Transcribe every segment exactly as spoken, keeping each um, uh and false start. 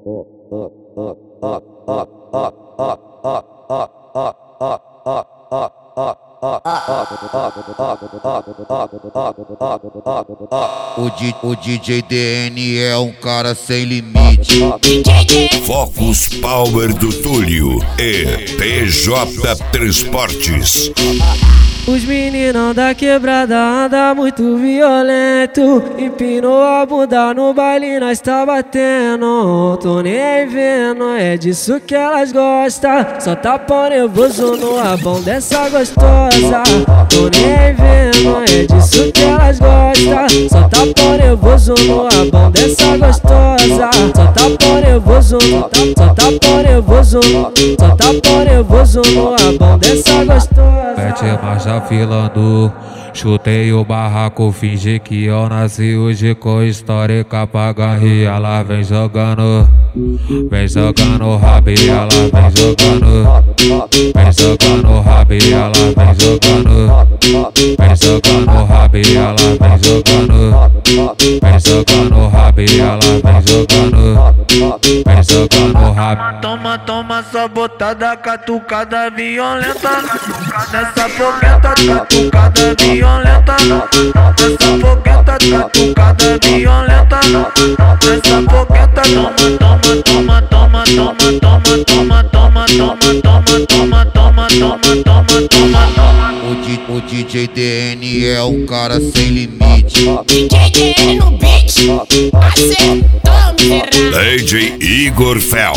O, D, o D J D N é um cara sem limite. Focus Power do Túlio e T J Transportes. Os meninos da quebrada andam muito violento. Empinou a bunda no baile, nós tá batendo. Tô nem vendo, é disso que elas gostam. Só tapa nervoso no abão dessa gostosa. Tô nem vendo, é disso que elas gostam. Só tapa nervoso no abão dessa gostosa. Só tapa nervoso, só tapa nervoso, só tapa nervoso no abão dessa gostosa. Mete marcha filando, chutei o barraco, fingi que eu nasci hoje com histórica pra ganhar. Ela vem jogando, vem jogando rabo, ela vem jogando, vem jogando rabo, ela vem jogando, vem jogando rabo, ela vem jogando, vem jogando rabo, ela vem jogando, vem jogando rabo. Toma, toma só botada, catucada violenta. Nessa fogueta, catucada violenta. Nessa fogueta, catucada violenta. Nessa fogueta, toma, toma, toma, toma, toma, toma, toma, toma, toma, toma, toma, toma, toma, toma. O, D, o D J D N é um cara sem limite. D J D N no beat, acertou, miserável. D J Igor Fel.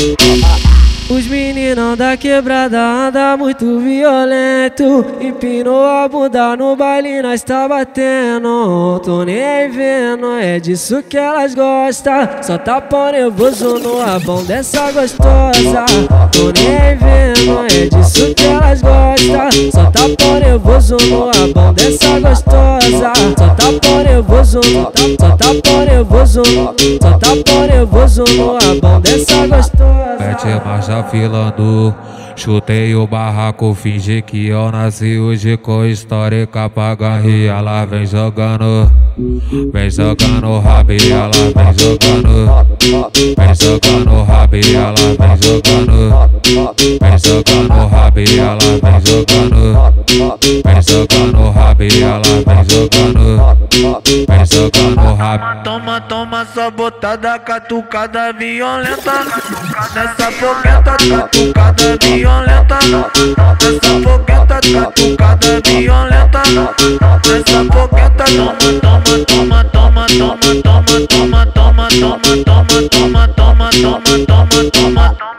Os meninos da quebrada andam muito violento. Empinou a bunda no baile, nós tá batendo. Tô nem vendo, é disso que elas gostam. Só tapa nervoso no abão dessa gostosa. Tô nem vendo, é disso que elas gostam. Só tapa nervoso no abão dessa gostosa. Só tapa nervoso, só tapa nervoso, só tapa nervoso no abão dessa gostosa. Mete marcha filando, chutei o barraco, fingi que eu nasci hoje com histórica pra ganhar. Ela vem jogando, vem jogando rabo, ela vem jogando, vem jogando rabo, ela vem jogando, vem jogando rabo, ela vem jogando, vem jogando rabo, ela vem jogando, vem jogando rabo. Toma, toma só botada, catucada violenta. Nessa fogueta, catucada violenta. Nessa fogueta, catucada violenta. Nessa fogueta, toma, toma, toma, toma, toma, toma, toma, toma, toma, toma, toma, toma, toma, toma, toma.